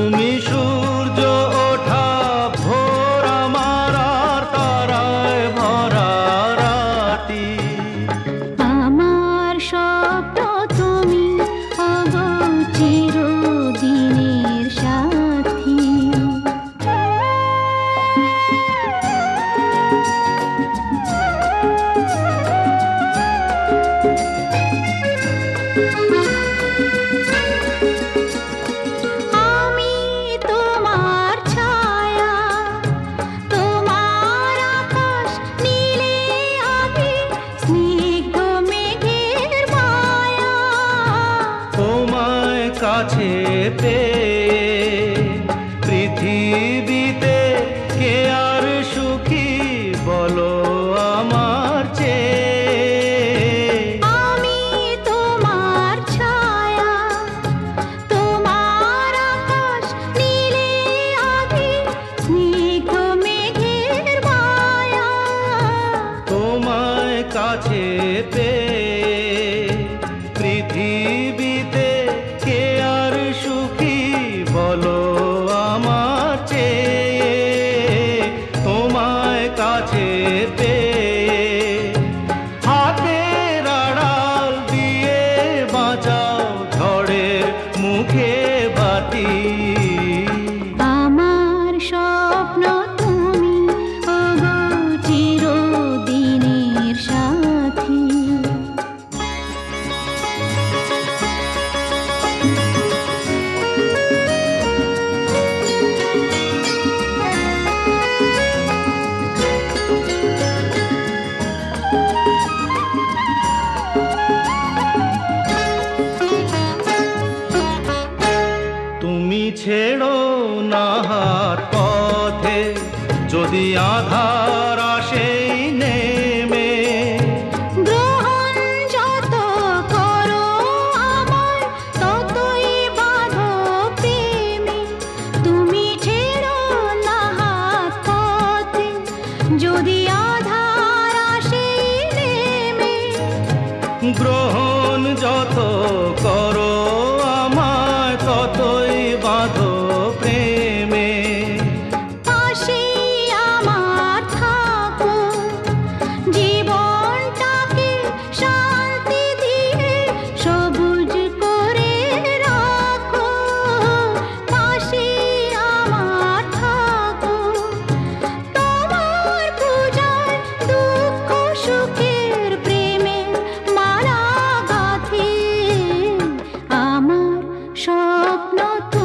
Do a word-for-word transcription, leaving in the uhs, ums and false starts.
তুমি সূর্য ওঠা ভোর আমার আর তারায় ভরা রাতি। আমার স্বপ্ন তুমি ওগো চিরদিনের সাথী। আমি তোমার ছায়া, তোমার আকাশ নীলে আমি স্নিগ্ধ মেঘের মায়া। তোমায় কাছে পেয়ে পৃথিবীতে কে আর সুখী বলো আমার চেয়ে। আমি তোমার ছায়া, তোমার আকাশ নীলে আমি স্নিগ্ধ মেঘের মায়া। তোমায় কাছে পেয়ে পৃথিবীতে কে আর সুখী বলো আমার চেয়ে। তোমায় কাছে পেয়ে হাতের আড়াল দিয়ে বাঁচাও ঝড়ের মুখে বাতি। আমার স্বপ্ন তুমি ওগো চিরদিনের সাথী। তুমি ছেড়ো না হাত পথে যদি আধার আসে নেমে। গ্রহণ যত করো আমায় ততই বাঁধো প্রেমে। তুমি ছেড়ো না হাত পথে যদি আধার আসে নেমে। গ্রহণ যত করো আমায় ততই বাঁধো প্রেমে। পাশে আমার থাকো, জীবনটাকে শান্তি দিয়ে সবুজ করে রাখো। পাশে আমার থাকো, তোমার পূজায় দুঃখ সুখের প্রেমের মালা গাঁথি। আমার স্বপ্ন